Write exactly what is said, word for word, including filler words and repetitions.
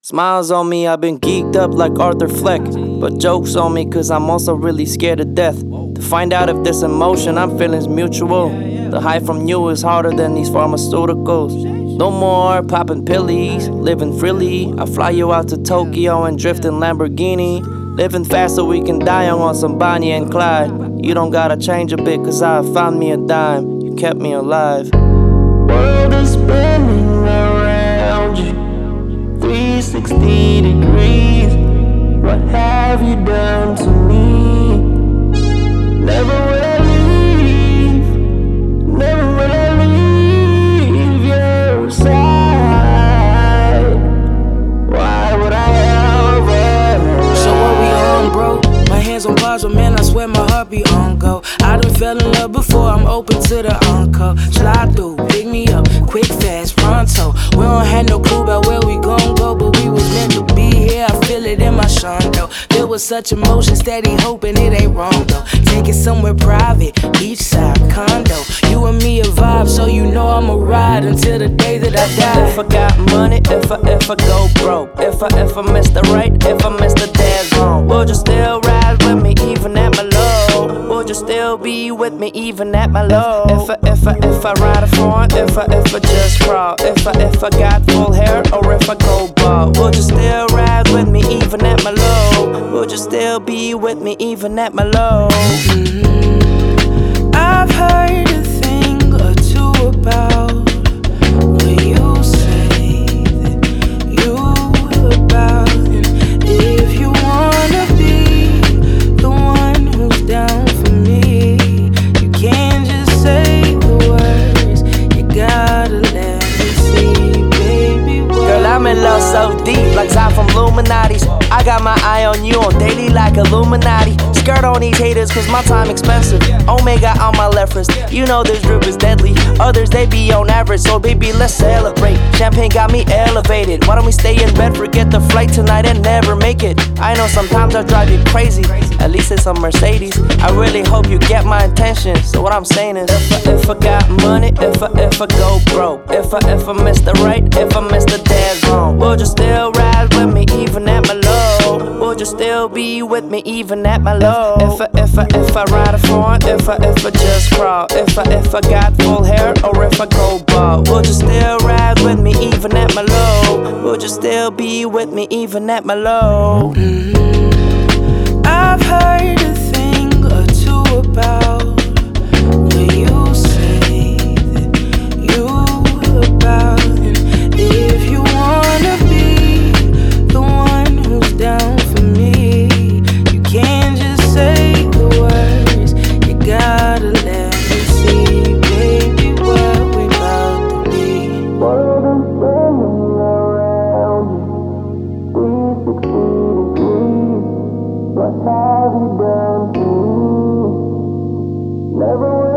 Smiles on me, I've been geeked up like Arthur Fleck. But jokes on me, cause I'm also really scared of death. To find out if this emotion I'm feeling's mutual. The high from you is harder than these pharmaceuticals. No more popping pillies, living freely. I fly you out to Tokyo and drift in Lamborghini. Living fast so we can die young on some Bonnie and Clyde. You don't gotta change a bit, cause I found me a dime. You kept me alive. World is spinning around you, three sixty degrees. What have you done to me? Never will I leave, never will I leave your side. Why would I ever? So what we on, bro? My hands on pause, but man, I swear my heart be on go. I done fell in love before, I'm open to the encore. Slide through, pick me up, quick, fast, pronto. We don't have no clue about where we gon' go, but we was meant to be here. I feel it in my shondo. There was such emotion, steady hoping it ain't wrong though. Take it somewhere private, beachside, condo. You and me a vibe, so you know I'ma ride until the day that I die. If I got money, if I, if I go broke, if I, if I miss the right, if I miss the dead zone, would you still ride with me even at my low? Would you still be with me even at my low? If I, if I, if I ride a front, if I, if I just crawl, if I, if I got full hair or if I go bald, would you still ride with me even at my low? Would you still be with me even at my low? Mm-hmm. I've heard a thing or two about what you say that you about, and if you wanna be the one who's down for me, you can't just say the words, you gotta let me see, baby. Girl, I'm in love so deep, like Zod from Illuminati's. I got my eye on you on daily like Illuminati. Skirt on these haters cause my time expensive. Omega on my left wrist, you know this drip is deadly. Others they be on average, so baby let's celebrate. Champagne got me elevated, why don't we stay in bed, forget the flight tonight and never make it. I know sometimes I drive you crazy, at least it's a Mercedes. I really hope you get my attention, so what I'm saying is If I, if I got money, if I, if I go broke, if I, if I miss the right, if I miss the dead zone, would you still ride with me even at my low? Would you still be with me even at my low? If I, if I, if I ride a front, if I, if I just crawl, if I, if I got full hair or if I go bald, would you still ride with me even at my low? Would you still be with me even at my low? Mm-hmm. I've heard a thing or two about what you say that you about, and if you wanna be the one who's down for me, you can't just say the words, you gotta let me see, baby, what we about to be. World is spinning around you, three sixty degrees. What have you done to me? Never will